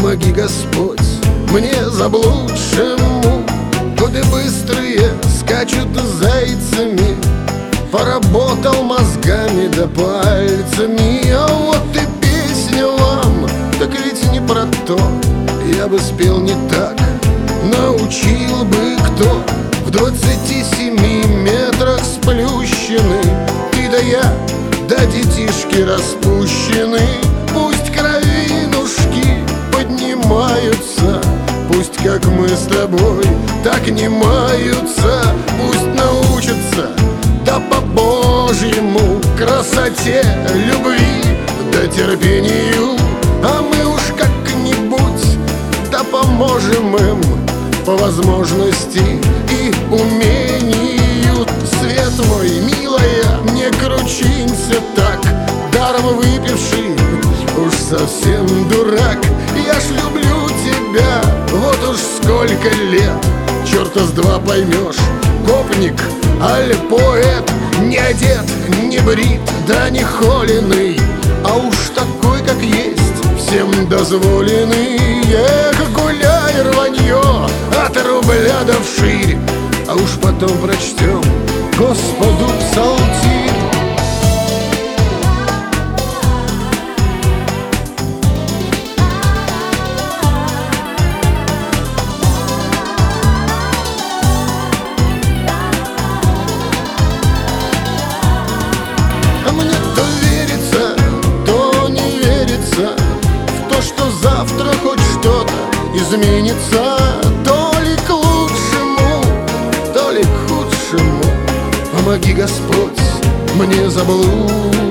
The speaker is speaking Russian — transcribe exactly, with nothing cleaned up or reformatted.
Помоги, Господь, мне заблудшему. Годы быстрые скачут зайцами, поработал мозгами да пальцами. А вот и песня вам, так ведь не про то. Я бы спел не так, научил бы кто. В двадцати семи метрах сплющены ты да я, да детишки распущены. Пусть кровинушки поднимаются, пусть как мы с тобой так не маются. Пусть научатся, да по-божьему, красоте, любви да терпению. А мы уж как-нибудь да поможем им по возможности и умению. Свет мой, милая, не кручинься так, даром выпивший уж совсем дурак. Я ж люблю тебя, вот уж сколько лет, черта с два поймешь, гопник аль поэт. Не одет, не брит, да не холеный, а уж такой, как есть, всем дозволенный. Эх, гуляй, рванье, от рубля до вширь, а уж потом прочтем Господу псалтирь. Мне то верится, то не верится в то, что завтра хоть что-то изменится. То ли к лучшему, то ли к худшему. Помоги, Господь, мне заблудшему.